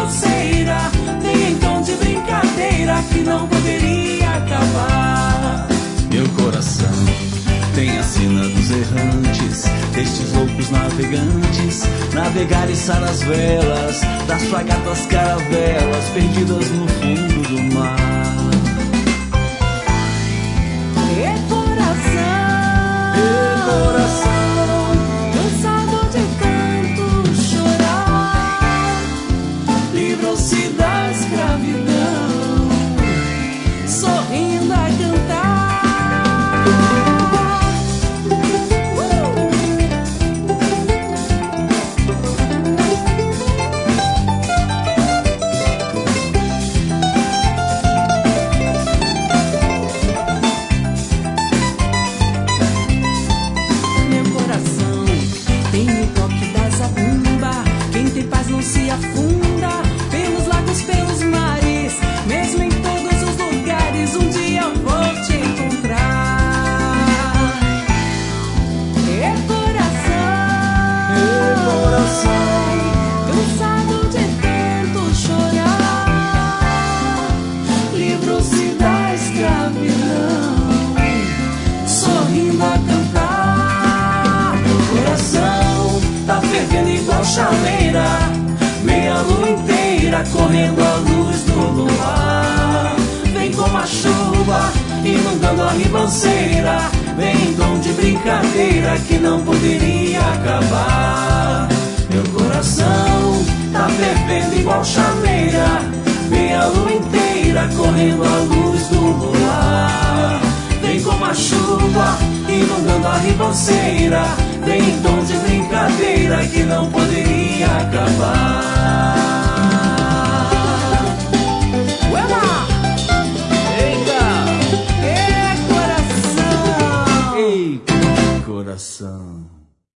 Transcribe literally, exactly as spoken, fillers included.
ribanceira, vem em tom de brincadeira que não poderia acabar. Meu coração tem a sina dos errantes, destes loucos navegantes, navegar e içar as velas das fragatas caravelas perdidas no fundo do mar. E coração, E coração, cansado de tanto chorar, livrou-se da escravidão, sorrindo a cantar. Não se afunda pelos lagos, pelos mares, mesmo em todos os lugares, um dia eu vou te encontrar. E coração, e coração, cansado de tanto chorar, livrou-se da escravidão, sorrindo a cantar. Meu coração tá fervendo igual chaleira, meia lua inteira correndo à luz do luar. Vem como a chuva inundando a ribanceira, vem em tom de brincadeira que não poderia acabar. Meu coração tá fervendo igual chaleira, meia lua inteira correndo à luz do luar. Vem como a chuva inundando a ribanceira, vem em tom de brincadeira que não poderia acabar. Uela! eita, E coração! ei, coração.